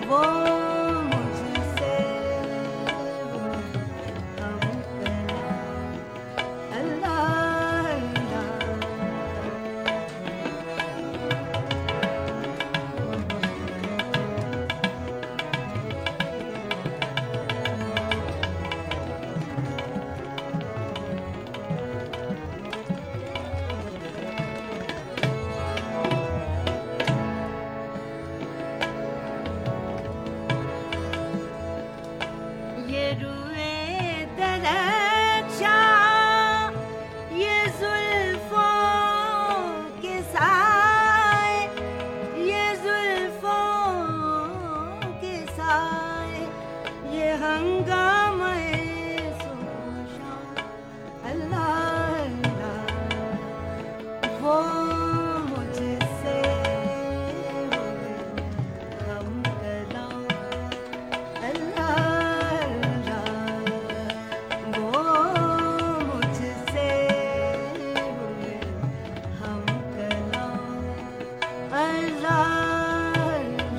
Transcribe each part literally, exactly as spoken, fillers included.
वो मुझसे हम अल्लाह ये रुए दरक्षा ये जुल्फों के साए ये जुल्फों के साए ये हंगामे सोशा अल्लाह अल्लाह वो मुझसे हम कलाम अल्लाह वो मुझसे हम कलाम अल्लाह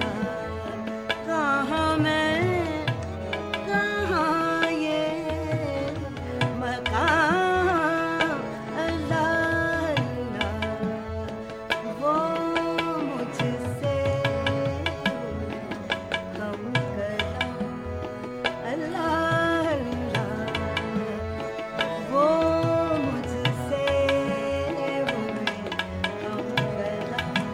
कहाँ मैं कहाँ ये मकान अल्लाह वो मुझसे हम कलाम अल्लाह वो मुझसे हम कलाम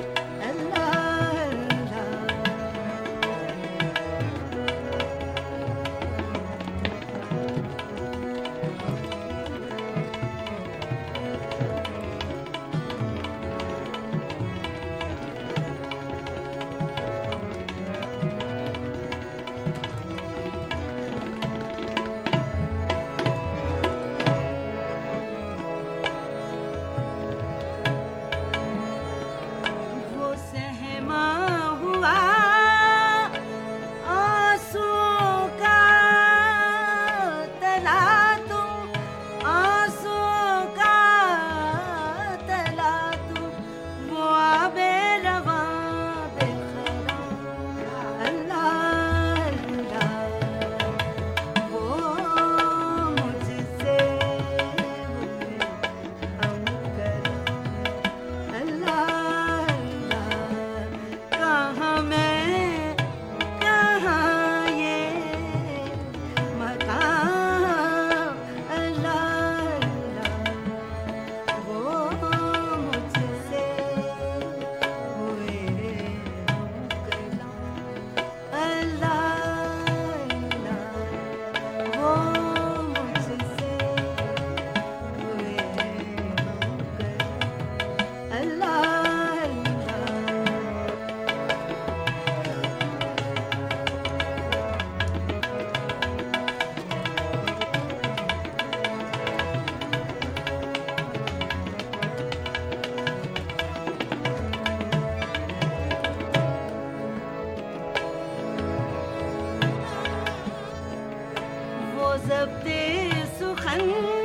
वो सहमा हुआ आंसुओं का तला तुम आंसुओं का तला तुम वो आबे रवा बेखरार अल्लाह अल्लाह वो मुझसे हम कलाम अल्लाह कहाँ मैं कहाँ ये मकान अल्लाह वो मुझसे हुए हम कलाम अल्लाह वो मुझसे हुए हम कलाम अल्लाह वो ज़ब्ते सुखन